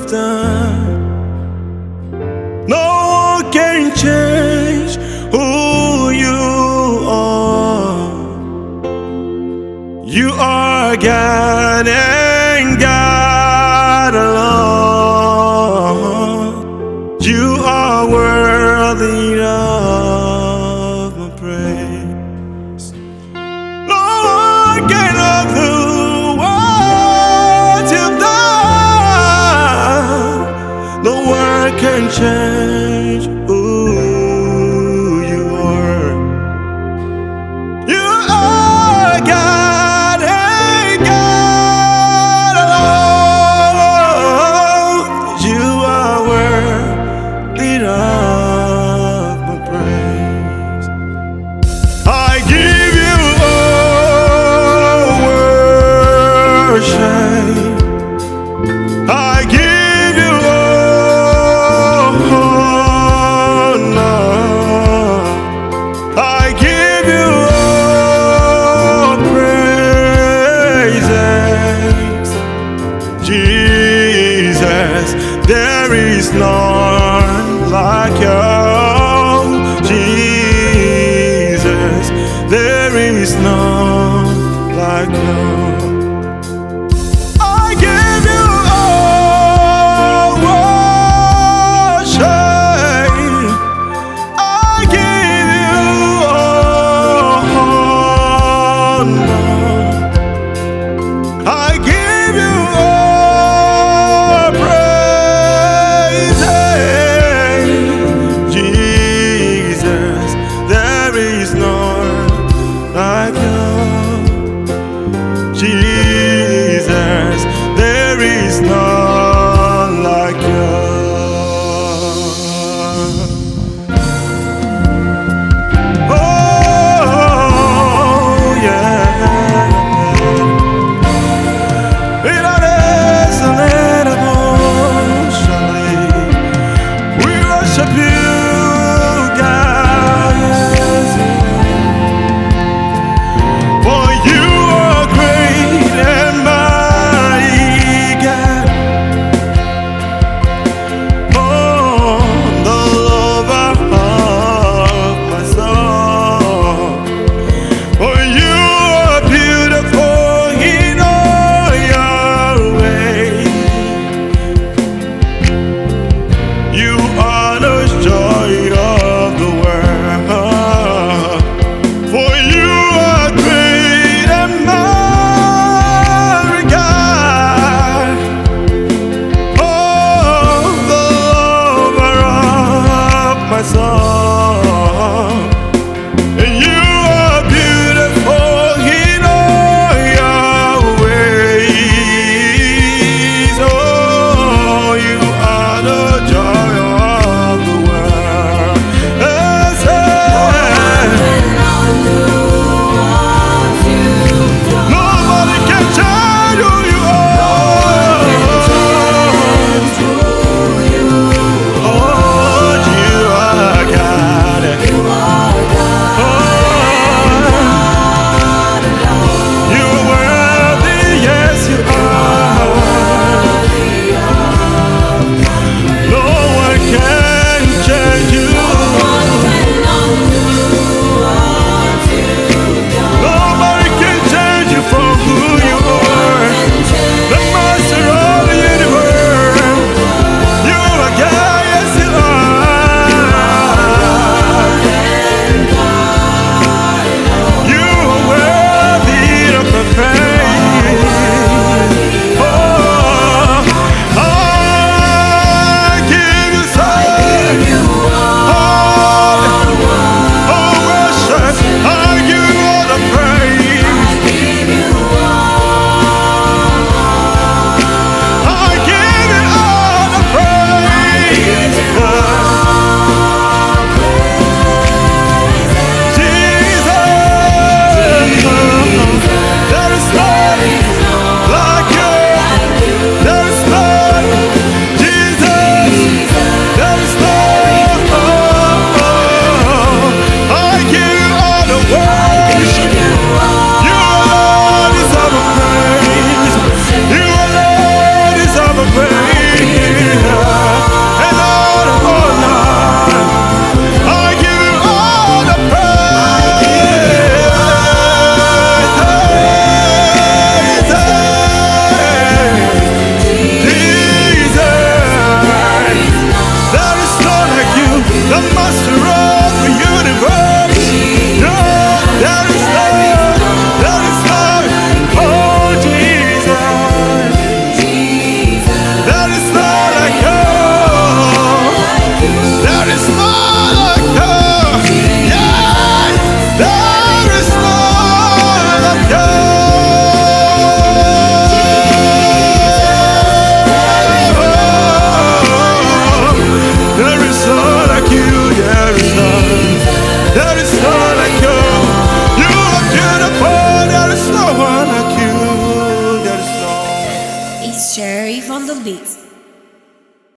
you've done. No one can change who you are. You are God and God alone. You are worthy of my praise. No one can undo what you've done. No one can change who you are. You are God and God alone. You are worthy of my praise. I give you all worship. I give you all honor. I give you all praises. Jesus, there is none like